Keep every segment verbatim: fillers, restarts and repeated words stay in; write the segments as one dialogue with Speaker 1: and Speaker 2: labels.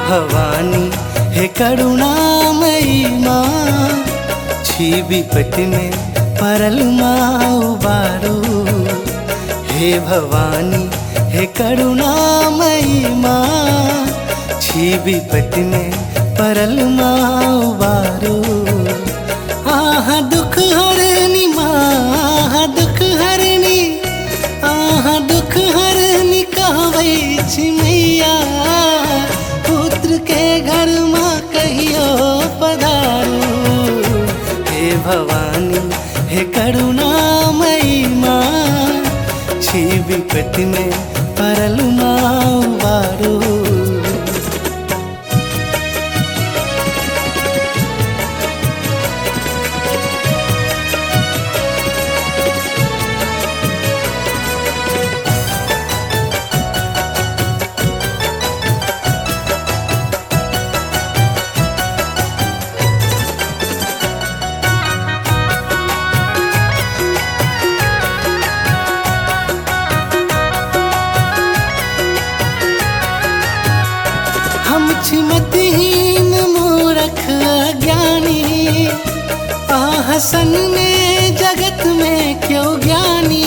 Speaker 1: भवानी हे करुणामयी माँ, छी विपत्ति में परल माँ उबारो। हे भवानी हे करुणामयी माँ, छी विपत्ति में परल माँ उबारो। आह दुख हरनी माँ, आह दुख हरनी, आह दुख हरनी कहबै छी मैया, पुत्र के घर माँ कहियो पधारो। हे भवानी हे करुणामयी माँ, छी विपत्ति में परल माँ उबारो। हम छी मतिहीन मूरख अज्ञानी, आह सन में जगत में क्यों ज्ञानी।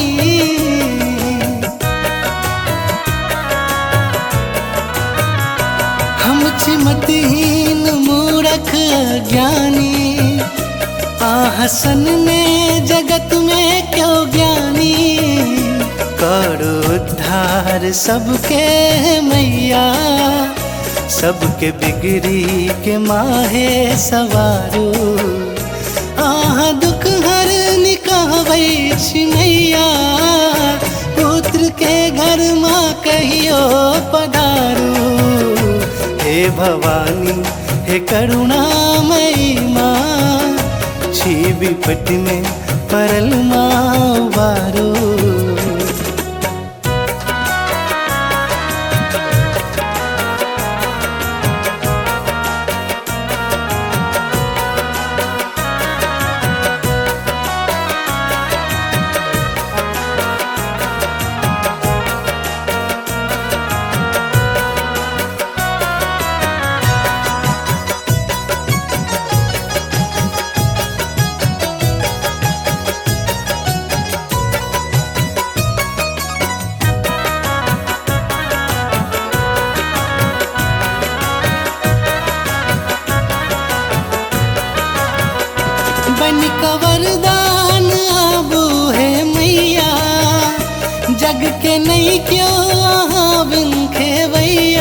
Speaker 1: हम छी मतिहीन मूरख अज्ञानी, आह सन में जगत में क्यों ज्ञानी। करो उद्धार सबके मैया, सबके बिगड़ी के माहे सवारो। आह दुख हरनी कहबै छी मैया, पुत्र के घर माँ कहियो पधारो। हे भवानी हे करुणामयी माँ, छी विपत्ति में परल माँ उबारो। बन का वरदान आबू है मैया, जग के नहीं क्यों आहाँ बिन खेवैया।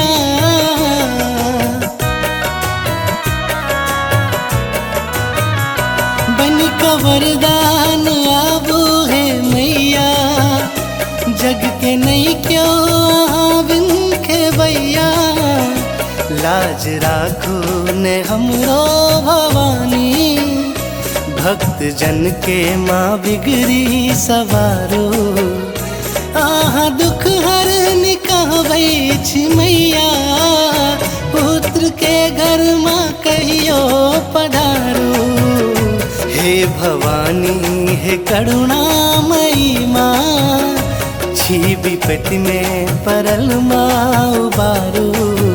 Speaker 1: बन का वरदान आबू है मैया, जग के नहीं क्यों आहाँ बिन खेवैया। लाज राखो ने हमरो भवानी, भक्त जन के माँ बिगड़ी सवारो। आह दुख हरनी कहबै छी मैया, पुत्र के घर माँ कहियो पधारो। हे भवानी हे करुणामयी माँ, छी विपत्ति में परल माँ उबारो।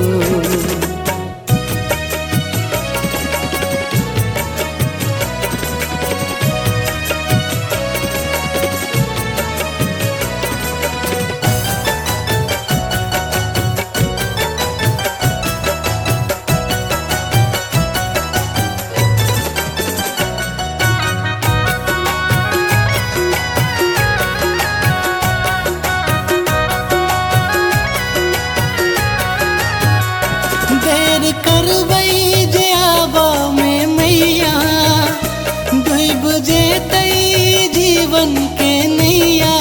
Speaker 1: देर करबै जे आबा में मैया, डूब जेतै जीवन के नैया।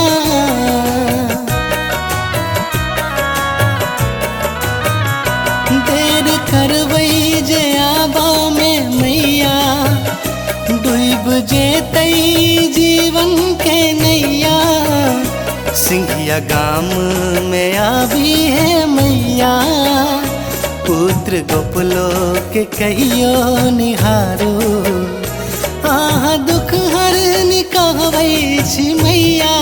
Speaker 1: देर करबै जे आबा में मैया, डूब जेतै जीवन के नैया। सिंघिया गाम में आभी है मैया, पुत्र गोपलो के कहियो निहारो। आह दुख हरनी कहबै छी मैया,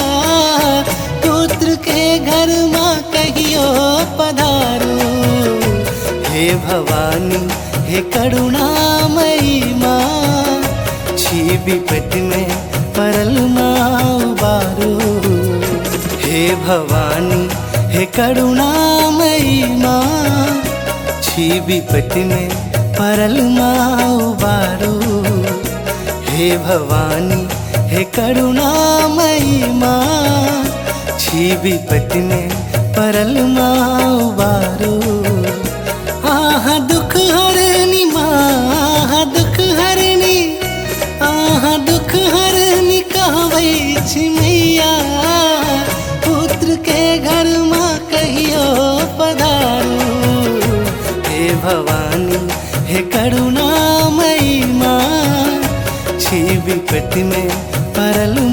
Speaker 1: पुत्र के घर माँ कहियो पधारो। हे भवानी हे करुणामयी माँ, छी विपत्ति में परल माँ उबारो। हे भवानी हे करुणामयी माँ, छी विपत्ति में परल माँ उबारो। हे भवानी हे करुणामयी माँ, छी विपत्ति में परल माँ उबारो। आह दुख हरनी माँ, आह दुख हरनी, आह दुख हरनी कहबै छी मैया, पुत्र के घर माँ कहियो पधारो। हे भवानी हे करुणामयी माँ, छी विपत्ति में परल